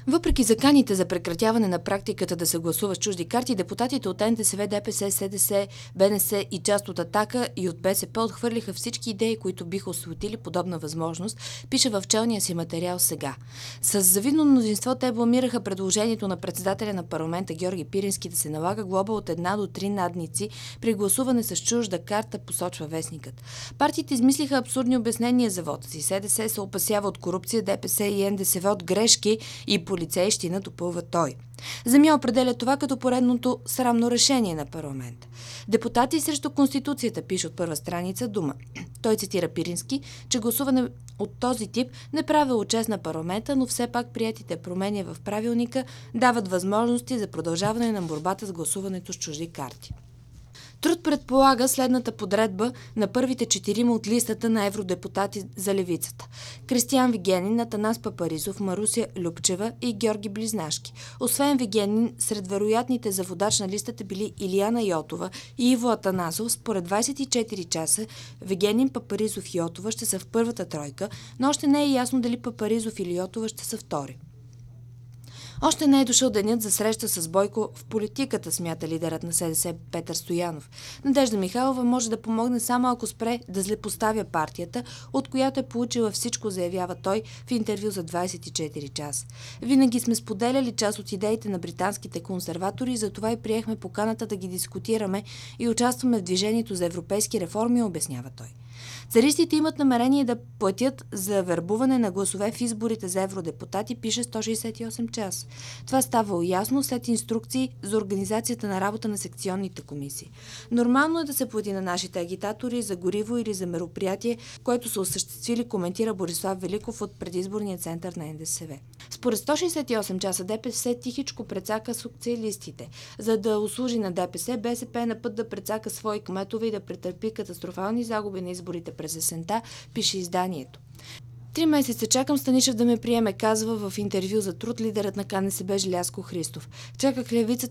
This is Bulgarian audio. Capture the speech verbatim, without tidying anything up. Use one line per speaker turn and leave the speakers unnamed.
Въпреки заканите за прекратяване на практиката да се гласува с чужди карти, депутатите от Н Д С В, Д П С, С Д С, Б Н С и част от Атака и от Б С П отхвърлиха всички идеи, които биха осветили подобна възможност, пише в челния си материал сега. С завидно мнозинство те бламираха предложението на председателя на парламента Георги Пирински да се налага глоба от една до три надници при гласуване с чужда карта, посочва вестникът. Партиите измислиха абсурдни обяснения за вота си. С Д С се опасява от корупция, Д П С и Н Д С В от грешки и полицейщина, допълва той. Земя определя това като поредното срамно решение на парламента. Депутати срещу Конституцията, пише от първа страница Дума. Той цитира Пирински, че гласуване от този тип не правило чест на парламента, но все пак приетите промени в правилника дават възможности за продължаване на борбата с гласуването с чужди карти. Труд предполага следната подредба на първите четирима от листата на евродепутати за левицата. Кристиян Вигенин, Атанас Папаризов, Маруся Любчева и Георги Близнашки. Освен Вигенин, сред вероятните за водач на листата били Илияна Йотова и Иво Атанасов. Според двадесет и четири часа Вигенин, Папаризов и Йотова ще са в първата тройка, но още не е ясно дали Папаризов или Йотова ще са втори. Още не е дошъл денят за среща с Бойко в политиката, смята лидерът на С Д С Петър Стоянов. Надежда Михайлова може да помогне само ако спре да злепоставя партията, от която е получила всичко, заявява той в интервю за двадесет и четири часа. Винаги сме споделяли част от идеите на британските консерватори и затова и приехме поканата да ги дискутираме и участваме в движението за европейски реформи, обяснява той. Царистите имат намерение да платят за вербуване на гласове в изборите за евродепутати, пише сто шестдесет и осем часа. Това става ясно след инструкции за организацията на работа на секционните комисии. Нормално е да се плати на нашите агитатори за гориво или за мероприятие, което са осъществили, коментира Борислав Великов от предизборния център на Н Д С В. Според сто шестдесет и осем часа Д П С тихичко прецака социалистите. За да услужи на Д П С, Б С П е на път да прецака свои кметове и да претърпи катастрофални загуби на изборите през есента, пише изданието. Три месеца чакам Станишев да ме приеме, казва в интервю за Труд лидерът на К Н С Б Желязко Христов. Чаках левицата